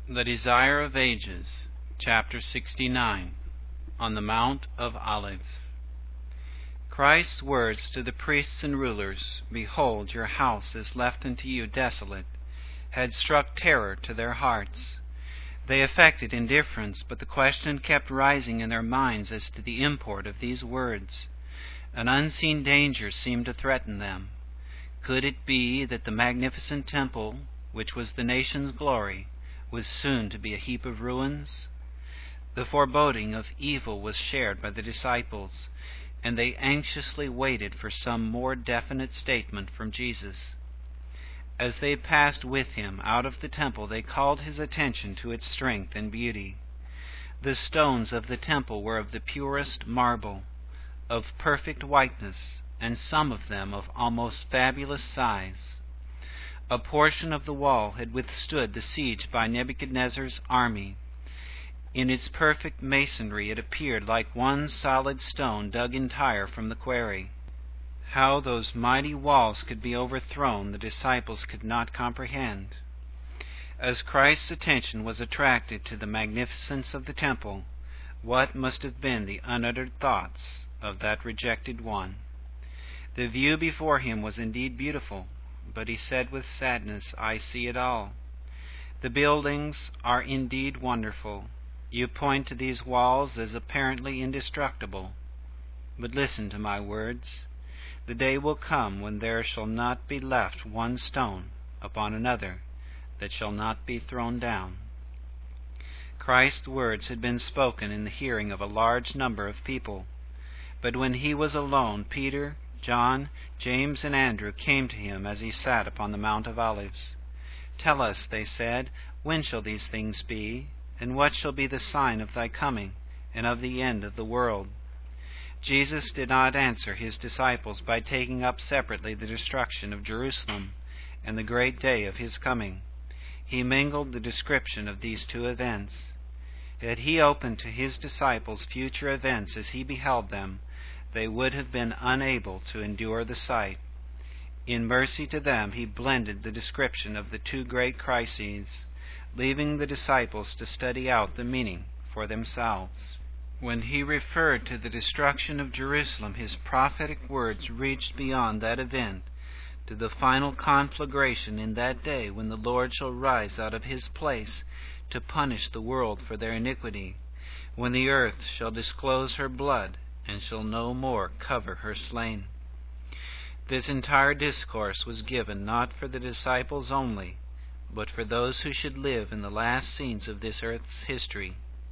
The Desire of Ages, Chapter 69, on the Mount of Olives. Christ's words to the priests and rulers, "Behold, your house is left unto you desolate," had struck terror to their hearts. They affected indifference, but the question kept rising in their minds as to the import of these words. An unseen danger seemed to threaten them. Could it be that the magnificent temple, which was the nation's glory, was soon to be a heap of ruins? The foreboding of evil was shared by the disciples, and they anxiously waited for some more definite statement from Jesus. As they passed with him out of the temple, they called his attention to its strength and beauty. The stones of the temple were of the purest marble, of perfect whiteness, and some of them of almost fabulous size. A portion of the wall had withstood the siege by Nebuchadnezzar's army. In its perfect masonry it appeared like one solid stone dug entire from the quarry. How those mighty walls could be overthrown the disciples could not comprehend. As Christ's attention was attracted to the magnificence of the temple, what must have been the unuttered thoughts of that rejected one? The view before him was indeed beautiful, but he said with sadness, "I see it all. The buildings are indeed wonderful. You point to these walls as apparently indestructible. But listen to my words. The day will come when there shall not be left one stone upon another that shall not be thrown down." Christ's words had been spoken in the hearing of a large number of people. But when he was alone, Peter, John, James, and Andrew came to him as he sat upon the Mount of Olives. "Tell us," they said, "when shall these things be? And what shall be the sign of thy coming, and of the end of the world?" Jesus did not answer his disciples by taking up separately the destruction of Jerusalem and the great day of his coming. He mingled the description of these two events. Had he opened to his disciples future events as he beheld them, they would have been unable to endure the sight. In mercy to them, he blended the description of the two great crises, leaving the disciples to study out the meaning for themselves. When he referred to the destruction of Jerusalem, his prophetic words reached beyond that event to the final conflagration in that day when the Lord shall rise out of his place to punish the world for their iniquity, when the earth shall disclose her blood and shall no more cover her slain. This entire discourse was given not for the disciples only, but for those who should live in the last scenes of this earth's history.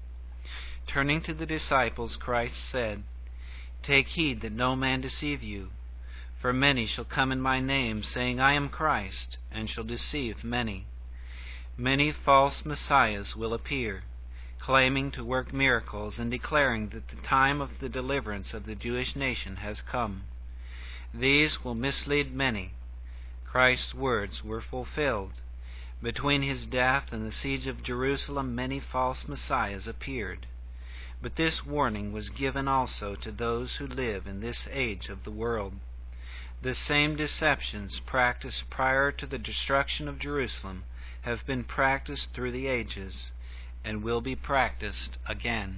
Turning to the disciples, Christ said, "Take heed that no man deceive you. For many shall come in my name, saying, I am Christ, and shall deceive many. Many false messiahs will appear, claiming to work miracles and declaring that the time of the deliverance of the Jewish nation has come. These will mislead many." Christ's words were fulfilled. Between his death and the siege of Jerusalem, many false messiahs appeared. But this warning was given also to those who live in this age of the world. The same deceptions practiced prior to the destruction of Jerusalem have been practiced through the ages, and will be practiced again.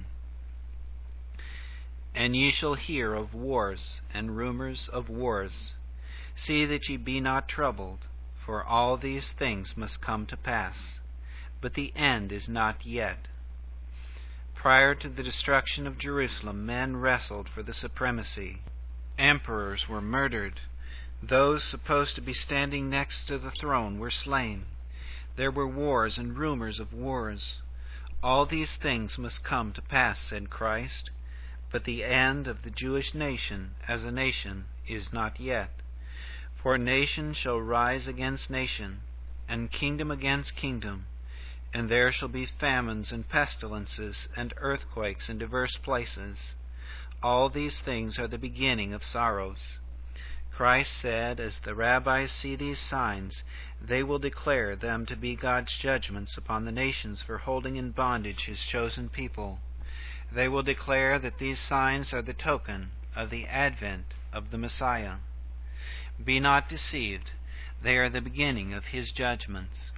"And ye shall hear of wars and rumors of wars. See that ye be not troubled, for all these things must come to pass, but the end is not yet." Prior to the destruction of Jerusalem, men wrestled for the supremacy. Emperors were murdered. Those supposed to be standing next to the throne were slain. There were wars and rumors of wars. All these things must come to pass, said Christ, but the end of the Jewish nation as a nation is not yet. For nation shall rise against nation, and kingdom against kingdom, and there shall be famines and pestilences and earthquakes in diverse places. All these things are the beginning of sorrows. Christ said, as the rabbis see these signs, they will declare them to be God's judgments upon the nations for holding in bondage his chosen people. They will declare that these signs are the token of the advent of the Messiah. Be not deceived. They are the beginning of his judgments.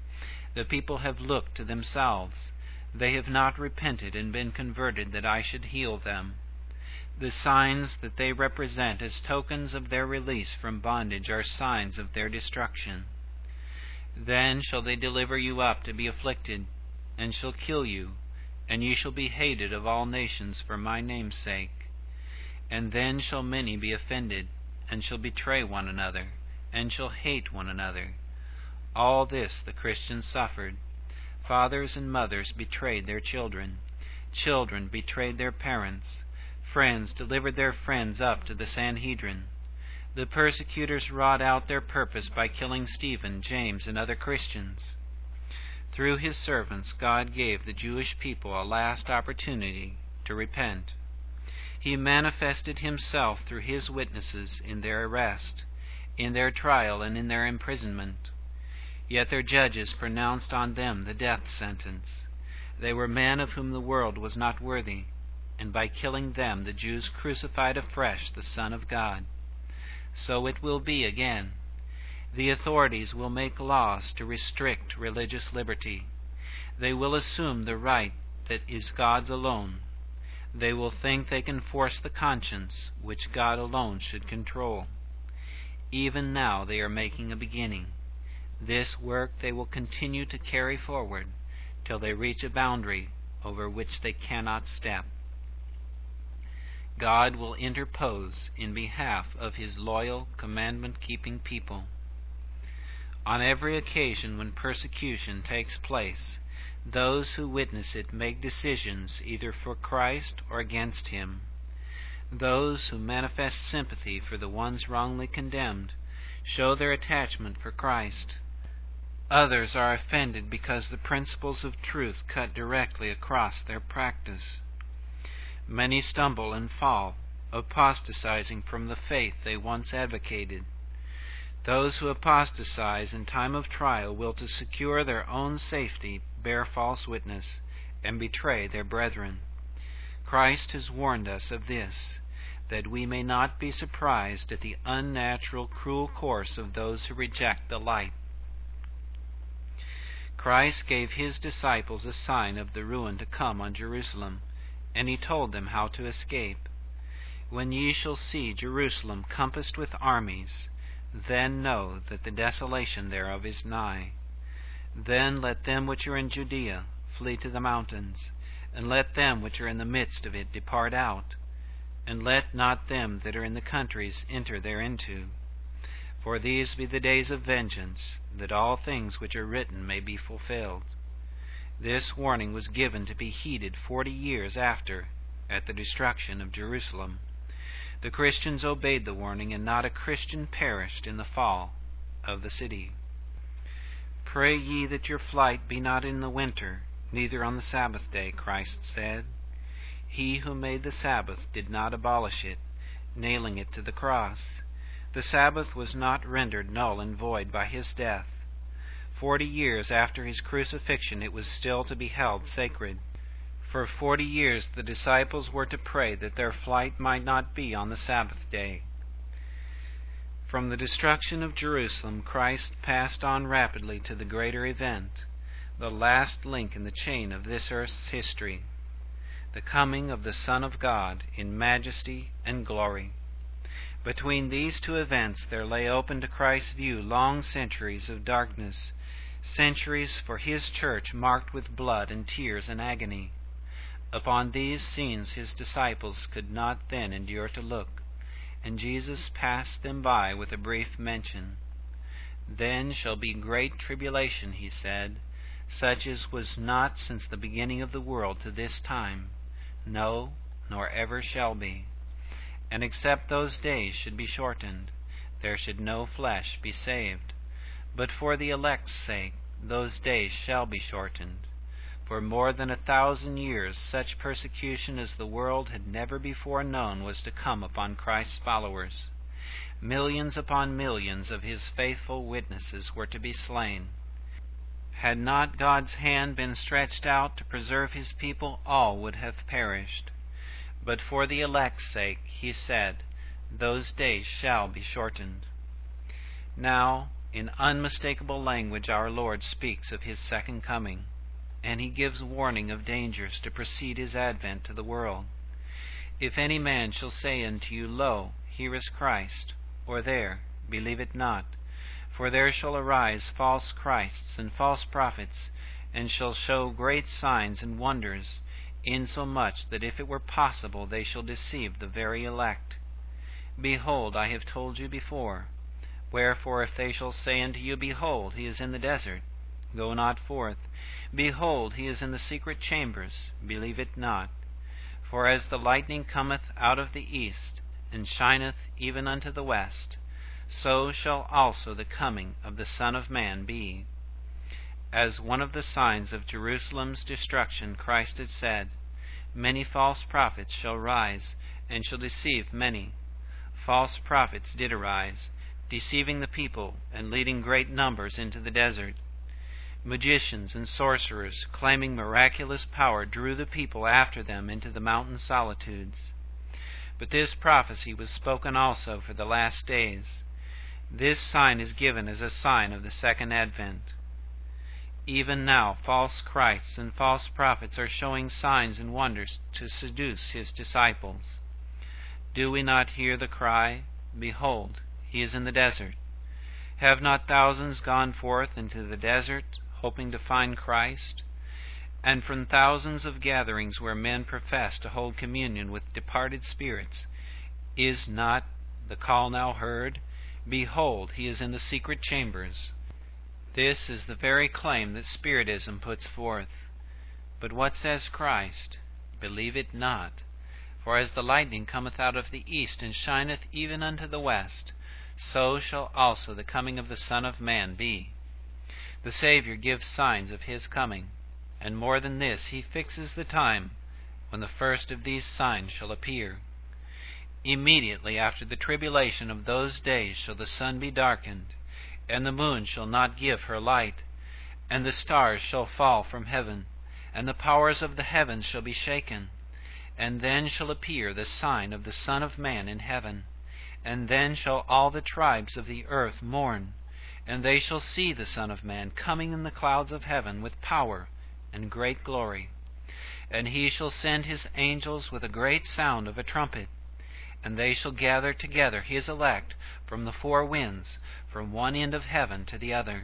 The people have looked to themselves. They have not repented and been converted that I should heal them. The signs that they represent as tokens of their release from bondage are signs of their destruction. Then shall they deliver you up to be afflicted, and shall kill you, and ye shall be hated of all nations for my name's sake. And then shall many be offended, and shall betray one another, and shall hate one another. All this the Christians suffered. Fathers and mothers betrayed their children. Children betrayed their parents. Friends delivered their friends up to the Sanhedrin. The persecutors wrought out their purpose by killing Stephen, James, and other Christians. Through his servants, God gave the Jewish people a last opportunity to repent. He manifested himself through his witnesses in their arrest, in their trial, and in their imprisonment. Yet their judges pronounced on them the death sentence. They were men of whom the world was not worthy, and by killing them the Jews crucified afresh the Son of God. So it will be again. The authorities will make laws to restrict religious liberty. They will assume the right that is God's alone. They will think they can force the conscience which God alone should control. Even now they are making a beginning. This work they will continue to carry forward till they reach a boundary over which they cannot step. God will interpose in behalf of his loyal, commandment-keeping people. On every occasion when persecution takes place, those who witness it make decisions either for Christ or against him. Those who manifest sympathy for the ones wrongly condemned show their attachment for Christ. Others are offended because the principles of truth cut directly across their practice. Many stumble and fall, apostatizing from the faith they once advocated. Those who apostatize in time of trial will, to secure their own safety, bear false witness and betray their brethren. Christ has warned us of this, that we may not be surprised at the unnatural, cruel course of those who reject the light. Christ gave his disciples a sign of the ruin to come on Jerusalem, and he told them how to escape. When ye shall see Jerusalem compassed with armies, then know that the desolation thereof is nigh. Then let them which are in Judea flee to the mountains, and let them which are in the midst of it depart out, and let not them that are in the countries enter thereinto. For these be the days of vengeance, that all things which are written may be fulfilled. This warning was given to be heeded 40 years after, at the destruction of Jerusalem. The Christians obeyed the warning, and not a Christian perished in the fall of the city. Pray ye that your flight be not in the winter, neither on the Sabbath day, Christ said. He who made the Sabbath did not abolish it, nailing it to the cross. The Sabbath was not rendered null and void by his death. 40 years after his crucifixion it was still to be held sacred. For 40 years the disciples were to pray that their flight might not be on the Sabbath day. From the destruction of Jerusalem, Christ passed on rapidly to the greater event, the last link in the chain of this earth's history, the coming of the Son of God in majesty and glory. Between these two events there lay open to Christ's view long centuries of darkness, centuries for his church marked with blood and tears and agony. Upon these scenes his disciples could not then endure to look, and Jesus passed them by with a brief mention. Then shall be great tribulation, he said, such as was not since the beginning of the world to this time, no, nor ever shall be. And except those days should be shortened, there should no flesh be saved. But for the elect's sake, those days shall be shortened. For more than 1,000 years such persecution as the world had never before known was to come upon Christ's followers. Millions upon millions of his faithful witnesses were to be slain. Had not God's hand been stretched out to preserve his people, all would have perished. But for the elect's sake, he said, those days shall be shortened. Now, In unmistakable language our Lord speaks of his second coming, and he gives warning of dangers to precede his advent to the world. If any man shall say unto you, Lo, here is Christ, or there, believe it not. For there shall arise false Christs and false prophets, and shall show great signs and wonders, insomuch that if it were possible they shall deceive the very elect. Behold, I have told you before. Wherefore if they shall say unto you, Behold, he is in the desert, go not forth. Behold, he is in the secret chambers, believe it not. For as the lightning cometh out of the east, and shineth even unto the west, so shall also the coming of the Son of Man be. As one of the signs of Jerusalem's destruction, Christ had said, Many false prophets shall rise, and shall deceive many. False prophets did arise, deceiving the people, and leading great numbers into the desert. Magicians and sorcerers, claiming miraculous power, drew the people after them into the mountain solitudes. But this prophecy was spoken also for the last days. This sign is given as a sign of the second advent. Even now false Christs and false prophets are showing signs and wonders to seduce his disciples. Do we not hear the cry, Behold, he is in the desert? Have not thousands gone forth into the desert, hoping to find Christ? And from thousands of gatherings where men profess to hold communion with departed spirits, is not the call now heard, Behold, he is in the secret chambers? This is the very claim that Spiritism puts forth. But what says Christ? Believe it not. For as the lightning cometh out of the east, and shineth even unto the west, so shall also the coming of the Son of Man be. The Savior gives signs of his coming, and more than this, he fixes the time when the first of these signs shall appear. Immediately after the tribulation of those days shall the sun be darkened, and the moon shall not give her light, and the stars shall fall from heaven, and the powers of the heavens shall be shaken. And then shall appear the sign of the Son of Man in heaven. And then shall all the tribes of the earth mourn, and they shall see the Son of Man coming in the clouds of heaven with power and great glory. And he shall send his angels with a great sound of a trumpet, and they shall gather together his elect from the four winds, from one end of heaven to the other.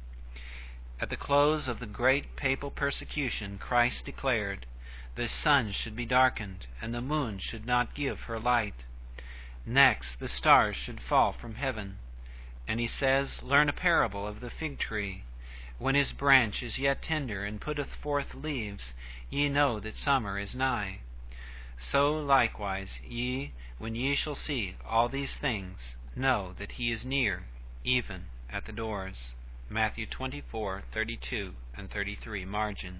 At the close of the great papal persecution, Christ declared, the sun should be darkened, and the moon should not give her light. Next, the stars should fall from heaven. And he says, Learn a parable of the fig tree. When his branch is yet tender, and putteth forth leaves, ye know that summer is nigh. So likewise ye, when ye shall see all these things, know that he is near, even at the doors. Matthew 24:32 and 33 margin.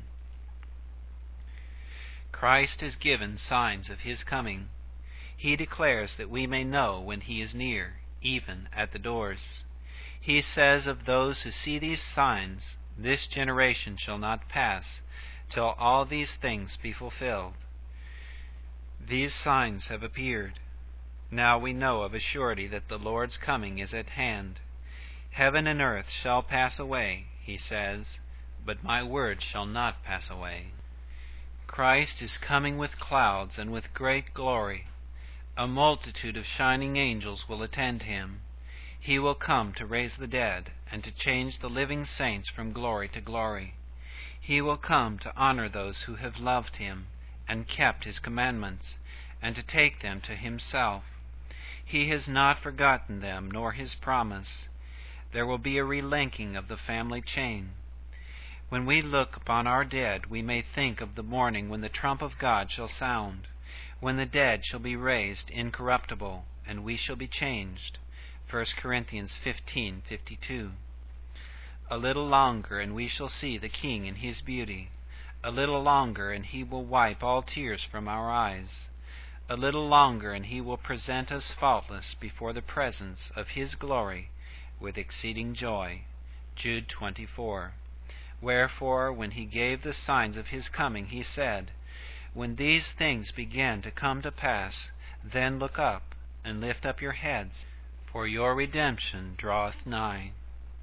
Christ has given signs of his coming. He declares that we may know when he is near, even at the doors. He says of those who see these signs, This generation shall not pass till all these things be fulfilled. These signs have appeared. Now we know of a surety that the Lord's coming is at hand. Heaven and earth shall pass away, he says, but my word shall not pass away. Christ is coming with clouds and with great glory. A multitude of shining angels will attend him. He will come to raise the dead and to change the living saints from glory to glory. He will come to honor those who have loved him and kept his commandments, and to take them to himself. He has not forgotten them nor his promise. There will be a relinking of the family chain. When we look upon our dead, we may think of the morning when the trump of God shall sound, when the dead shall be raised incorruptible, and we shall be changed. 1 Corinthians 15:52. A little longer, and we shall see the King in his beauty. A little longer, and he will wipe all tears from our eyes. A little longer, and he will present us faultless before the presence of his glory with exceeding joy. Jude 24. Wherefore, when he gave the signs of his coming, he said, When these things begin to come to pass, then look up, and lift up your heads, for your redemption draweth nigh.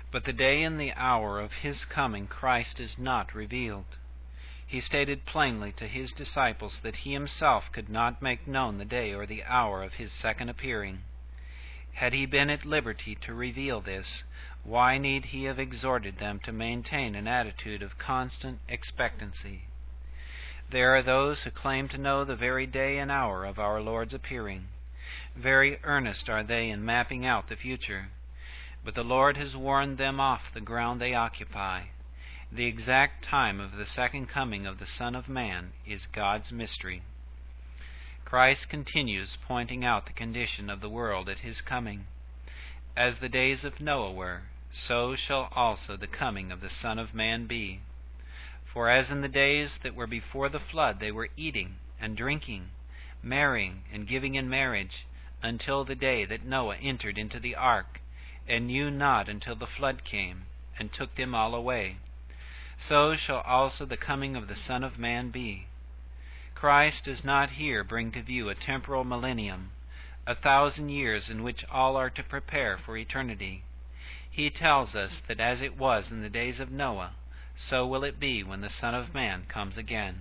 But the day and the hour of his coming Christ is not revealed. He stated plainly to his disciples that he himself could not make known the day or the hour of his second appearing. Had he been at liberty to reveal this, why need he have exhorted them to maintain an attitude of constant expectancy? There are those who claim to know the very day and hour of our Lord's appearing. Very earnest are they in mapping out the future. But the Lord has warned them off the ground they occupy. The exact time of the second coming of the Son of Man is God's mystery. Christ continues pointing out the condition of the world at his coming. As the days of Noah were, so shall also the coming of the Son of Man be. For as in the days that were before the flood they were eating and drinking, marrying and giving in marriage, until the day that Noah entered into the ark, and knew not until the flood came, and took them all away, so shall also the coming of the Son of Man be. Christ does not here bring to view a temporal millennium, 1,000 years in which all are to prepare for eternity. He tells us that as it was in the days of Noah, so will it be when the Son of Man comes again.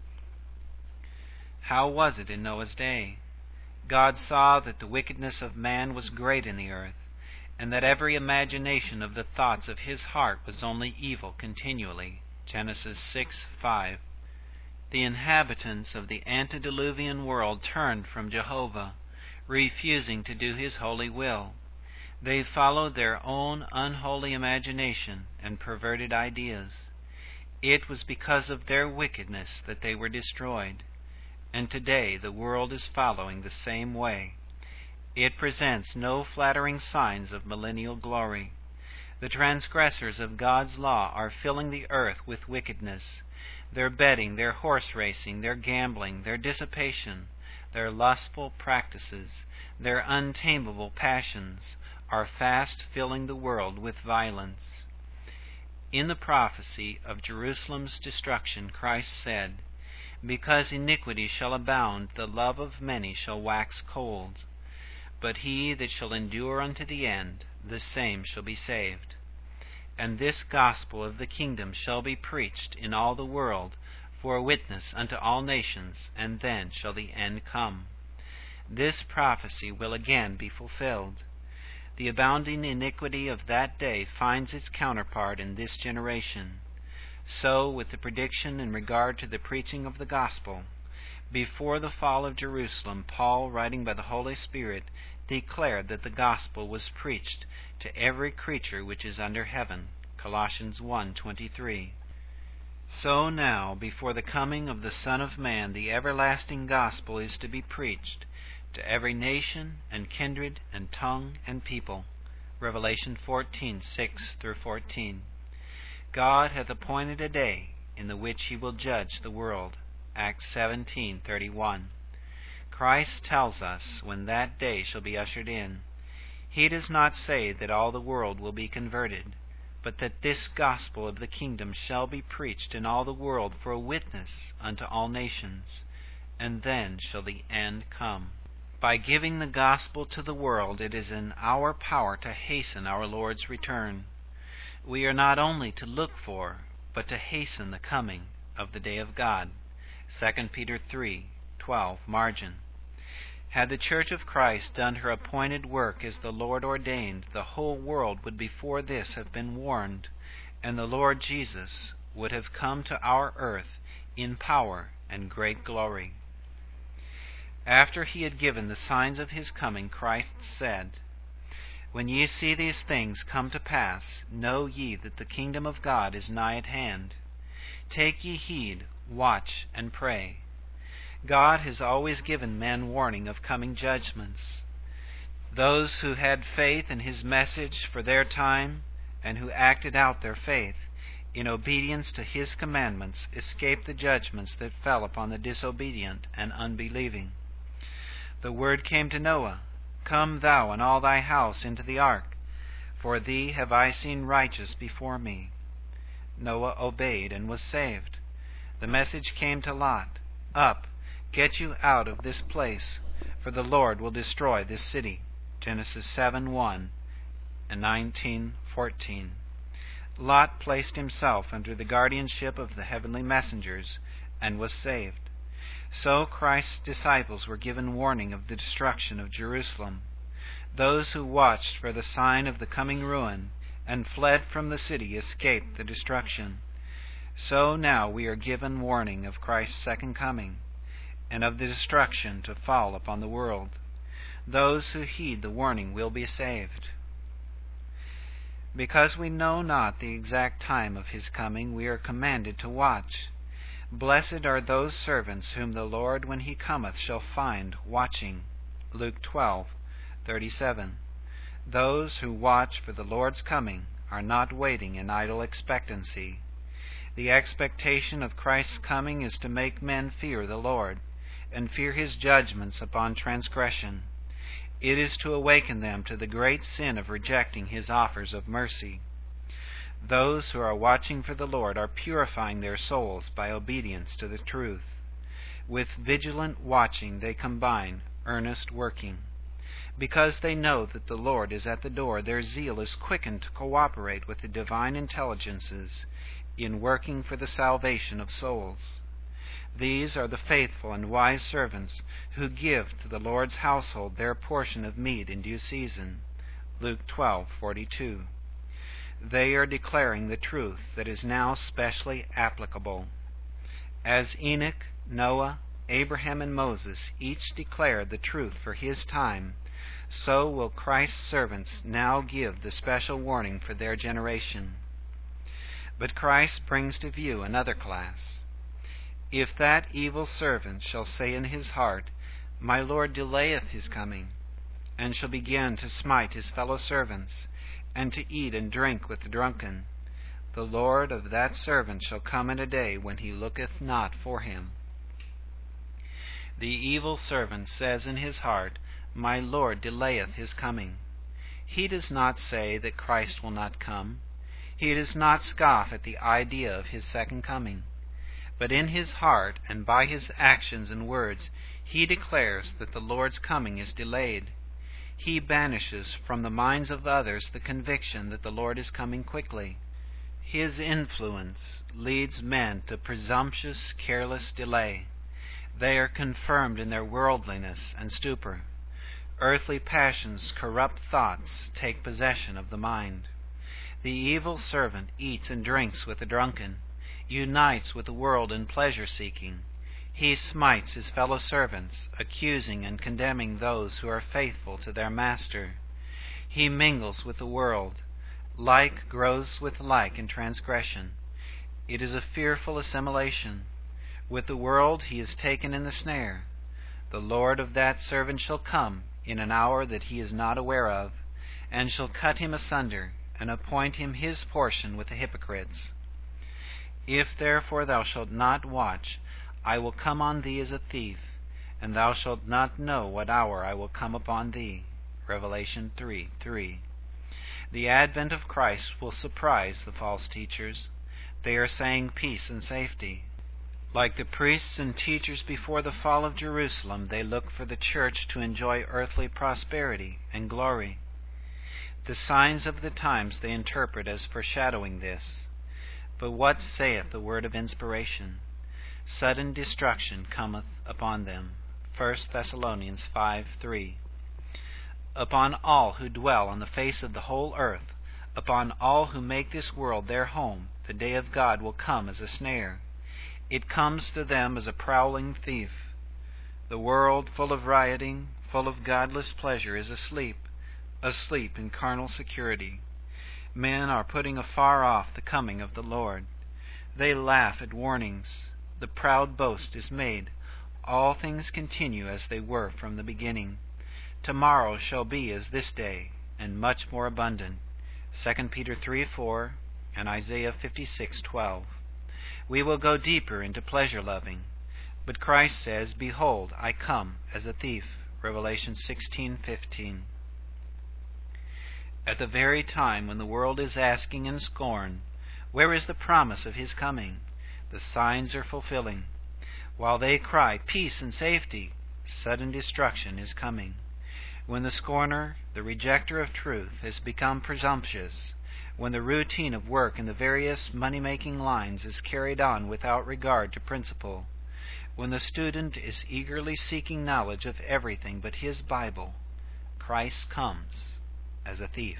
How was it in Noah's day? God saw that the wickedness of man was great in the earth, and that every imagination of the thoughts of his heart was only evil continually. Genesis 6:5. The inhabitants of the antediluvian world turned from Jehovah, refusing to do his holy will. They followed their own unholy imagination and perverted ideas. It was because of their wickedness that they were destroyed. And today the world is following the same way. It presents no flattering signs of millennial glory. The transgressors of God's law are filling the earth with wickedness. Their betting, their horse racing, their gambling, their dissipation, their lustful practices, their untamable passions are fast filling the world with violence. In the prophecy of Jerusalem's destruction, Christ said, "Because iniquity shall abound, the love of many shall wax cold. But he that shall endure unto the end, the same shall be saved. And this gospel of the kingdom shall be preached in all the world for a witness unto all nations, and then shall the end come." This prophecy will again be fulfilled. The abounding iniquity of that day finds its counterpart in this generation. So with the prediction in regard to the preaching of the gospel. Before the fall of Jerusalem, Paul, writing by the Holy Spirit, declared that the gospel was preached to every creature which is under heaven. Colossians 1:23. So now, before the coming of the Son of Man, the everlasting gospel is to be preached to every nation and kindred and tongue and people. Revelation 14:6-14. God hath appointed a day in the which he will judge the world. Acts 17:31. Christ tells us when that day shall be ushered in. He does not say that all the world will be converted, but that this gospel of the kingdom shall be preached in all the world for a witness unto all nations, and then shall the end come. By giving the gospel to the world, it is in our power to hasten our Lord's return. We are not only to look for, but to hasten the coming of the day of God. 2 Peter 3:12, margin. Had the Church of Christ done her appointed work as the Lord ordained, the whole world would before this have been warned, and the Lord Jesus would have come to our earth in power and great glory. After he had given the signs of his coming, Christ said, "When ye see these things come to pass, know ye that the kingdom of God is nigh at hand. Take ye heed, watch, and pray." God has always given men warning of coming judgments. Those who had faith in his message for their time and who acted out their faith in obedience to his commandments escaped the judgments that fell upon the disobedient and unbelieving. The word came to Noah, "Come thou and all thy house into the ark, for thee have I seen righteous before me." Noah obeyed and was saved. The message came to Lot, "Up, get you out of this place, for the Lord will destroy this city." Genesis 7:1 and 19:14. Lot placed himself under the guardianship of the heavenly messengers and was saved. So Christ's disciples were given warning of the destruction of Jerusalem. Those who watched for the sign of the coming ruin and fled from the city escaped the destruction. So now we are given warning of Christ's second coming and of the destruction to fall upon the world. Those who heed the warning will be saved. Because we know not the exact time of his coming, we are commanded to watch. Blessed are those servants whom the Lord, when he cometh, shall find watching. Luke 12:37. Those who watch for the Lord's coming are not waiting in idle expectancy. The expectation of Christ's coming is to make men fear the Lord and fear his judgments upon transgression. It is to awaken them to the great sin of rejecting his offers of mercy. Those who are watching for the Lord are purifying their souls by obedience to the truth. With vigilant watching they combine earnest working. Because they know that the Lord is at the door, their zeal is quickened to cooperate with the divine intelligences in working for the salvation of souls. These are the faithful and wise servants who give to the Lord's household their portion of meat in due season. Luke 12:42. They are declaring the truth that is now specially applicable. As Enoch, Noah, Abraham, and Moses each declared the truth for his time, so will Christ's servants now give the special warning for their generation. But Christ brings to view another class. If that evil servant shall say in his heart, My Lord delayeth his coming, and shall begin to smite his fellow servants, and to eat and drink with the drunken, the Lord of that servant shall come in a day when he looketh not for him. The evil servant says in his heart, My Lord delayeth his coming. He does not say that Christ will not come. He does not scoff at the idea of his second coming. But in his heart and by his actions and words, he declares that the Lord's coming is delayed. He banishes from the minds of others the conviction that the Lord is coming quickly. His influence leads men to presumptuous, careless delay. They are confirmed in their worldliness and stupor. Earthly passions, corrupt thoughts take possession of the mind. The evil servant eats and drinks with the drunken, unites with the world in pleasure-seeking. He smites his fellow servants, accusing and condemning those who are faithful to their master. He mingles with the world. Like grows with like in transgression. It is a fearful assimilation. With the world he is taken in the snare. The Lord of that servant shall come in an hour that he is not aware of, and shall cut him asunder, and appoint him his portion with the hypocrites. If therefore thou shalt not watch, I will come on thee as a thief, and thou shalt not know what hour I will come upon thee. Revelation 3:3. The advent of Christ will surprise the false teachers. They are saying peace and safety. Like the priests and teachers before the fall of Jerusalem, they look for the church to enjoy earthly prosperity and glory. The signs of the times they interpret as foreshadowing this. But what saith the word of inspiration? Sudden destruction cometh upon them. 1 Thessalonians 5:3. Upon all who dwell on the face of the whole earth, upon all who make this world their home, the day of God will come as a snare. It comes to them as a prowling thief. The world, full of rioting, full of godless pleasure, is asleep in carnal security. Men are putting afar off the coming of the Lord. They laugh at warnings. The proud boast is made. All things continue as they were from the beginning. Tomorrow shall be as this day, and much more abundant. 2 Peter 3:4 and Isaiah 56:12. We will go deeper into pleasure-loving. But Christ says, Behold, I come as a thief. Revelation 16:15. At the very time when the world is asking in scorn, Where is the promise of his coming? The signs are fulfilling. While they cry, Peace and safety, sudden destruction is coming. When the scorner, the rejecter of truth, has become presumptuous, when the routine of work in the various money-making lines is carried on without regard to principle, when the student is eagerly seeking knowledge of everything but his Bible, Christ comes as a thief.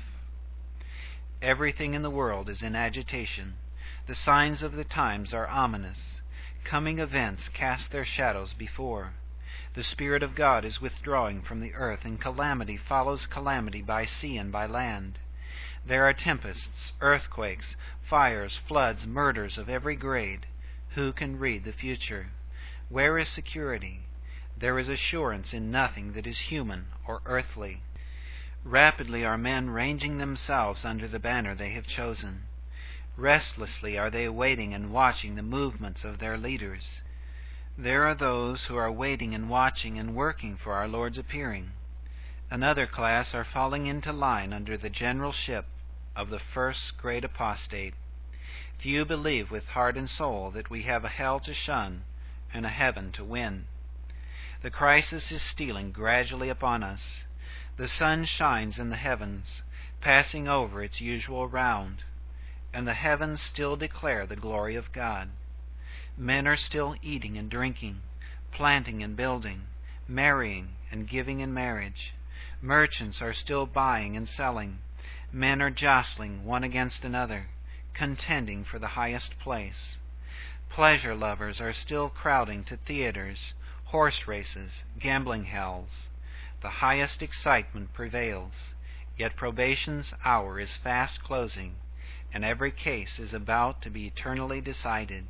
Everything in the world is in agitation. The signs of the times are ominous. Coming events cast their shadows before. The Spirit of God is withdrawing from the earth, and calamity follows calamity by sea and by land. There are tempests, earthquakes, fires, floods, murders of every grade. Who can read the future? Where is security? There is assurance in nothing that is human or earthly. Rapidly are men ranging themselves under the banner they have chosen. Restlessly are they waiting and watching the movements of their leaders. There are those who are waiting and watching and working for our Lord's appearing. Another class are falling into line under the generalship of the first great apostate. Few believe with heart and soul that we have a hell to shun and a heaven to win. The crisis is stealing gradually upon us. The sun shines in the heavens, passing over its usual round, and the heavens still declare the glory of God. Men are still eating and drinking, planting and building, marrying and giving in marriage. Merchants are still buying and selling. Men are jostling one against another, contending for the highest place. Pleasure lovers are still crowding to theaters, horse races, gambling hells. The highest excitement prevails, yet probation's hour is fast closing, and every case is about to be eternally decided.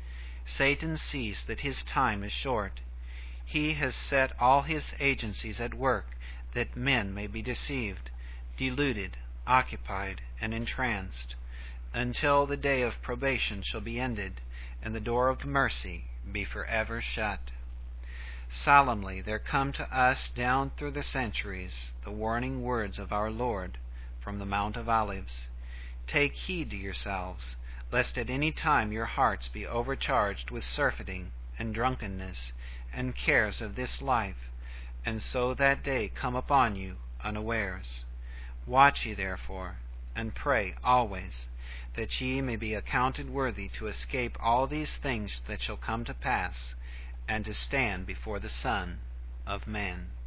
Satan sees that his time is short. He has set all his agencies at work that men may be deceived, deluded, occupied, and entranced, until the day of probation shall be ended, and the door of mercy be forever shut. Solemnly there come to us down through the centuries the warning words of our Lord from the Mount of Olives. Take heed to yourselves, lest at any time your hearts be overcharged with surfeiting and drunkenness and cares of this life, and so that day come upon you unawares. Watch ye therefore, and pray always, that ye may be accounted worthy to escape all these things that shall come to pass, and to stand before the Son of Man.